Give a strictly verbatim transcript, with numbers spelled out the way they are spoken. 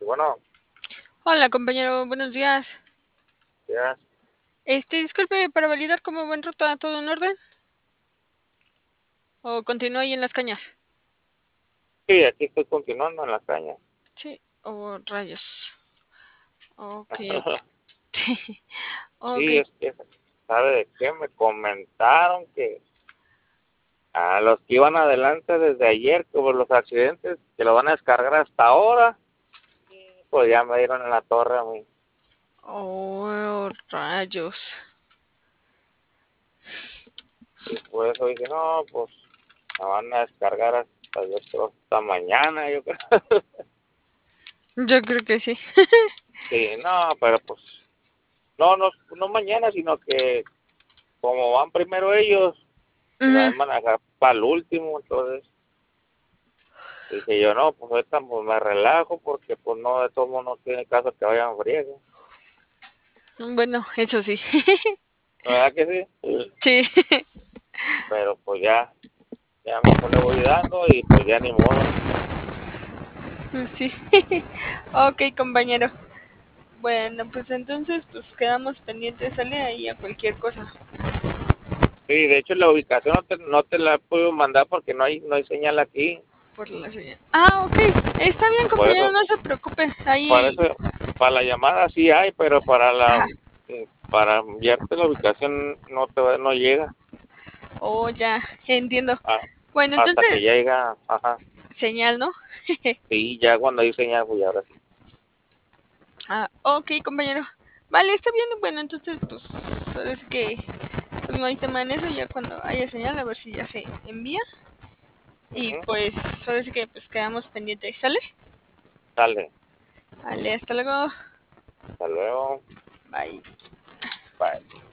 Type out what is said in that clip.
bueno, Hola, compañero, buenos días. ya, Este, disculpe, para validar cómo va en ruta, ¿todo en orden? ¿O continúa ahí en las cañas? sí, aquí estoy continuando en la caña. Sí, o rayos. Ok, ok. Ok, Sí, es que, ¿sabe de qué? Me comentaron que a los que iban adelante desde ayer, por los accidentes, que lo van a descargar hasta ahora, pues ya me dieron en la torre a mí. oh, rayos. Y por eso dije, no, pues me van a descargar hasta, yo creo, hasta mañana, yo creo. Yo creo que sí. Sí, no, pero pues, no, no, no mañana, sino que como van primero ellos, pues Ujú. van a manejar para el último, entonces dije yo, no, pues ahorita pues me relajo porque pues no, de todos modos no tiene caso que vayan friega. Bueno, eso sí. ¿Verdad que sí? Sí, Pero pues ya, ya mejor le voy dando y pues ya ni modo. sí. Ok, compañero. Bueno, pues entonces, pues quedamos pendientes, sale ahí a cualquier cosa. Sí, de hecho la ubicación no te, no te la puedo mandar porque no hay, no hay señal aquí. Por la señal. Ah, ok. Está bien, Por compañero, eso, no se preocupe. para Ahí. eso, para la llamada sí hay, pero para la, Ajá. para enviarte la ubicación no te va- no llega. Oh, ya, entiendo. Ah, Bueno, hasta que entonces, llega, ajá. señal, ¿no? Sí, ya cuando hay señal, pues ahora sí. Ah, ok, compañero. Vale, está bien. Bueno, entonces, pues, ahora sí que pues, no hay tema en eso. Ya cuando haya señal, a ver si ya se envía. Y Ujú. pues, ahora sí que pues quedamos pendientes. ¿Sale? Dale, Vale, hasta luego. hasta luego. Bye. Bye.